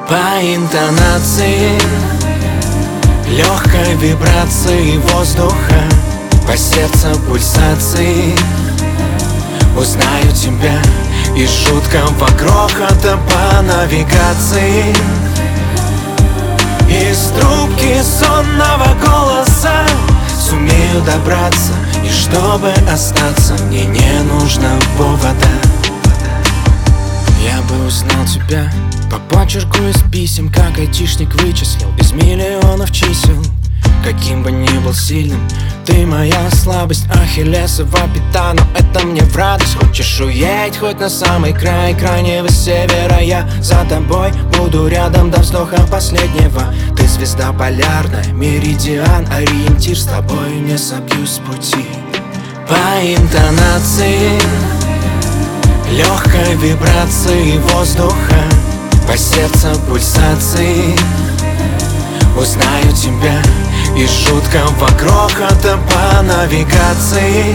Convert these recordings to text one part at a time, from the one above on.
По интонации, легкой вибрации воздуха, по сердцу пульсации узнаю тебя из жуткого грохота по навигации. Из трубки сонного голоса сумею добраться, и чтобы остаться, мне не нужно повода. Я бы узнал тебя по почерку из писем, как айтишник вычислил из миллионов чисел. Каким бы ни был сильным, ты моя слабость, ахиллесова пята, но это мне в радость. Хочешь уедь хоть на самый край крайнего севера, я за тобой буду рядом до вздоха последнего. Ты звезда полярная, меридиан, ориентир, с тобой не собьюсь с пути. По интонации, легкой вибрации воздуха, по сердцу пульсации узнаю тебя из жуткого грохота по навигации.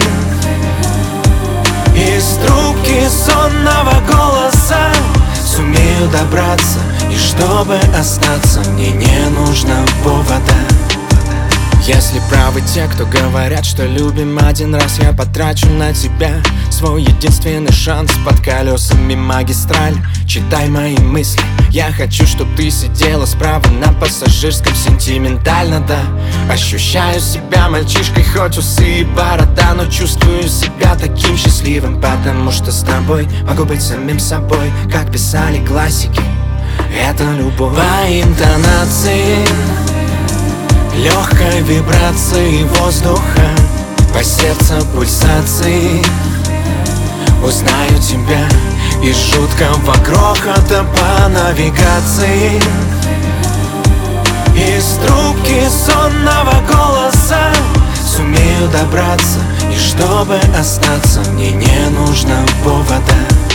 Из трубки сонного голоса сумею добраться, и чтобы остаться, мне не нужно повода. Если правы те, кто говорят, что любим один раз, я потрачу на тебя свой единственный шанс. Под колесами магистраль, читай мои мысли. Я хочу, чтоб ты сидела справа на пассажирском, сентиментально, да. Ощущаю себя мальчишкой, хоть усы и борода, но чувствую себя таким счастливым, потому что с тобой могу быть самим собой, как писали классики. Это любовь. По интонации, легкой вибрации воздуха, по сердцу пульсации узнаю тебя из жуткого грохота по навигации. Из трубки сонного голоса сумею добраться, и чтобы остаться, мне не нужно повода.